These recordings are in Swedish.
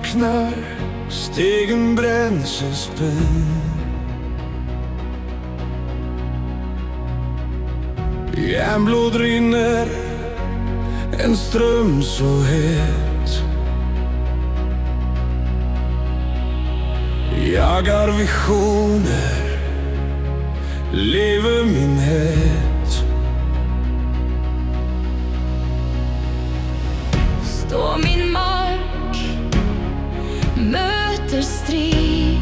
vaknar, stegen bränns en spänn. Järnblod rinner, en ström så het. Jagar visioner, lever min het. Stå min mark, möter strid.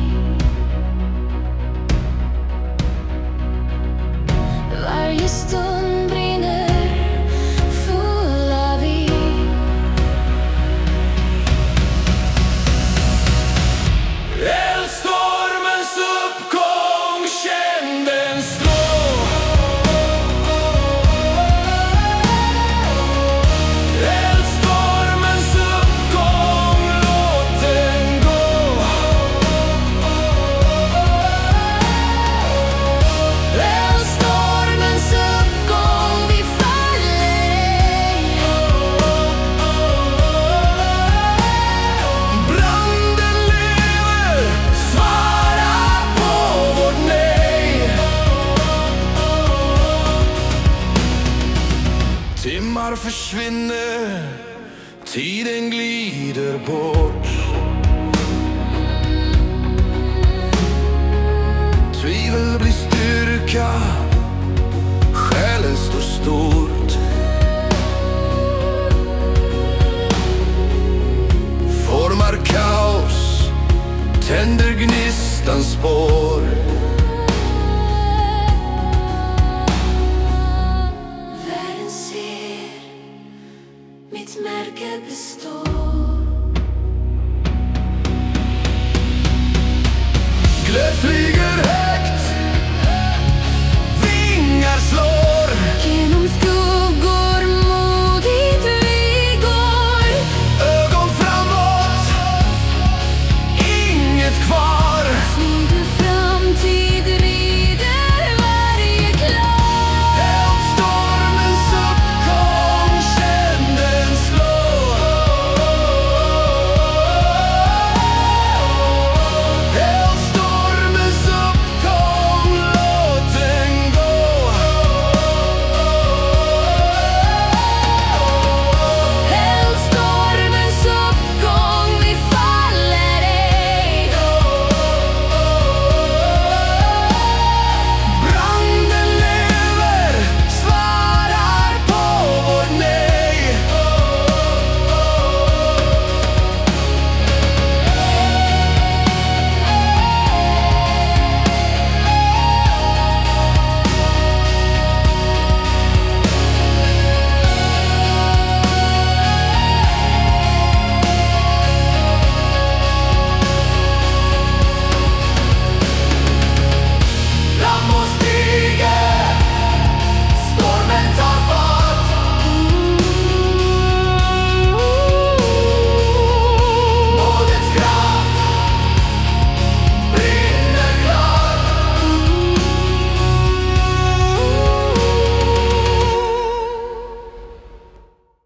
Varje stund brinner full av ild. Eldstormens uppgång, känn den slå. Eldstormens uppgång, låt den gå. Eldstormens uppgång, vi faller ej. Branden lever, svara på vårt nej. Timmar försvinner, tiden glider bort. Tvivel blir styrka, själen står stort. Formar kaos, tänder gnistans spår.